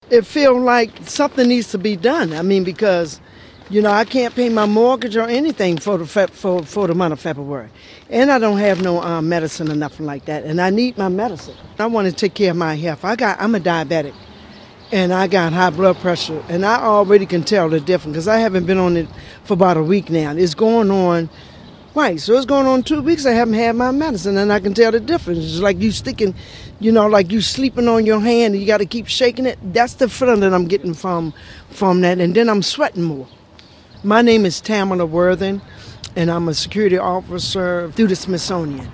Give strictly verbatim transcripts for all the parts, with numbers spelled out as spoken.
It feels like something needs to be done. I mean, because, you know, I can't pay my mortgage or anything for the fe- for for the month of February, and I don't have no um, medicine or nothing like that. And I need my medicine. I want to take care of my health. I got I'm a diabetic, and I got high blood pressure, and I already can tell the difference because I haven't been on it for about a week now. It's going on. Right, so it's going on two weeks I haven't had my medicine, and I can tell the difference. It's like you sticking, you know, like you sleeping on your hand and you got to keep shaking it. That's the feeling that I'm getting from from that, and then I'm sweating more. My name is Tamala Worthen, and I'm a security officer through the Smithsonian.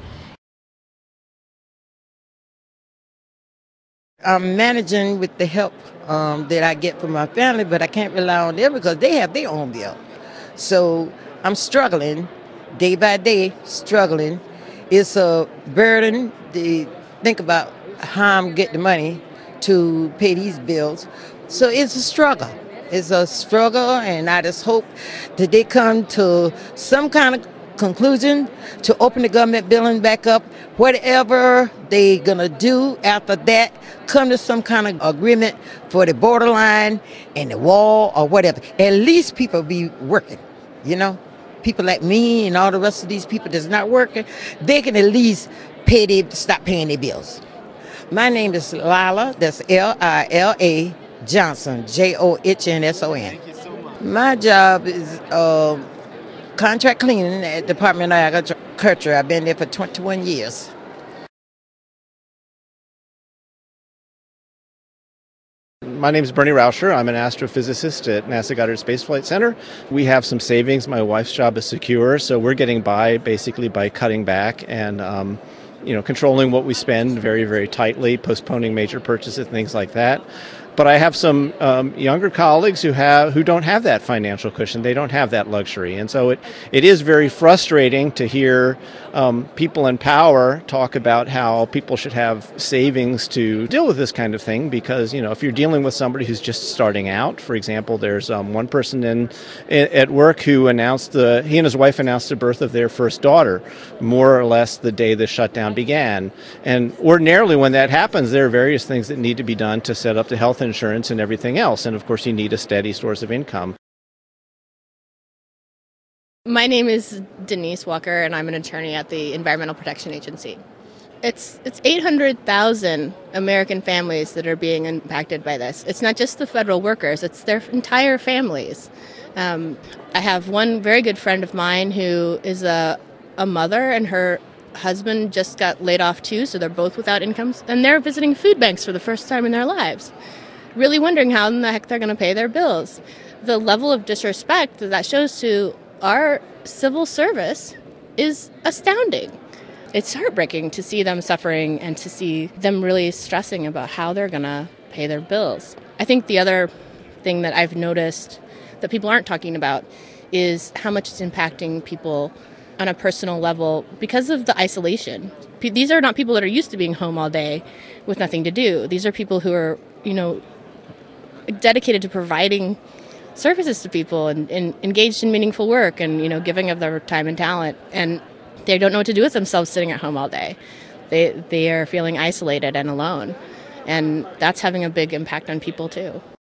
I'm managing with the help um, that I get from my family, but I can't rely on them because they have their own bill. So I'm struggling. Day by day, struggling. It's a burden to think about how I'm getting the money to pay these bills. So it's a struggle. It's a struggle, and I just hope that they come to some kind of conclusion to open the government building back up. Whatever they're going to do after that, come to some kind of agreement for the borderline and the wall or whatever. At least people be working, you know? People like me and all the rest of these people that's not working, they can at least pay their, stop paying their bills. My name is Lila, that's L I L A Johnson, J O H N S O N. My job is uh, contract cleaning at the Department of Agriculture. I've been there for twenty-one years. My name is Bernie Rauscher. I'm an astrophysicist at NASA Goddard Space Flight Center. We have some savings. My wife's job is secure, so we're getting by basically by cutting back and um, you know, controlling what we spend very, very tightly, postponing major purchases, things like that. But I have some um, younger colleagues who have who don't have that financial cushion. They don't have that luxury. And so it, it is very frustrating to hear um, people in power talk about how people should have savings to deal with this kind of thing because, you know, if you're dealing with somebody who's just starting out, for example, there's um, one person in, in at work who announced, the he and his wife announced the birth of their first daughter, more or less the day the shutdown began. And ordinarily when that happens, there are various things that need to be done to set up the health insurance and everything else. And of course, you need a steady source of income. My name is Denise Walker, and I'm an attorney at the Environmental Protection Agency. It's it's eight hundred thousand American families that are being impacted by this. It's not just the federal workers, it's their entire families. Um, I have one very good friend of mine who is a, a mother, and her husband just got laid off too, so they're both without incomes, and they're visiting food banks for the first time in their lives, really wondering how in the heck they're going to pay their bills. The level of disrespect that that shows to our civil service is astounding. It's heartbreaking to see them suffering and to see them really stressing about how they're going to pay their bills. I think the other thing that I've noticed that people aren't talking about is how much it's impacting people on a personal level because of the isolation. These are not people that are used to being home all day with nothing to do. These are people who are, you know, dedicated to providing services to people and, and engaged in meaningful work and, you know, giving of their time and talent. And they don't know what to do with themselves sitting at home all day. They they are feeling isolated and alone. And that's having a big impact on people too.